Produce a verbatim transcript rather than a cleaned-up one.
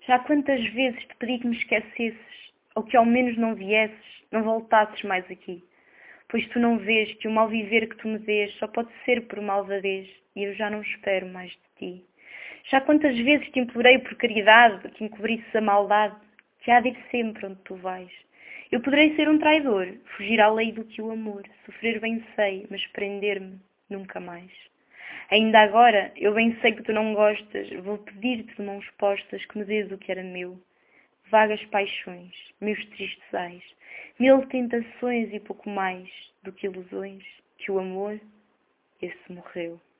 Já quantas vezes te pedi que me esquecesses, ou que ao menos não viesses, não voltasses mais aqui. Pois tu não vês que o mal viver que tu me dês só pode ser por malvadez, e eu já não espero mais de ti. Já quantas vezes te implorei por caridade que encobrisses a maldade, que há de ir sempre onde tu vais. Eu poderei ser um traidor, fugir à lei do que o amor, sofrer bem sei, mas prender-me nunca mais. Ainda agora, eu bem sei que tu não gostas, vou pedir-te de mãos postas que me dês o que era meu. Vagas paixões, meus tristes ais, mil tentações e pouco mais do que ilusões, que o amor, esse morreu.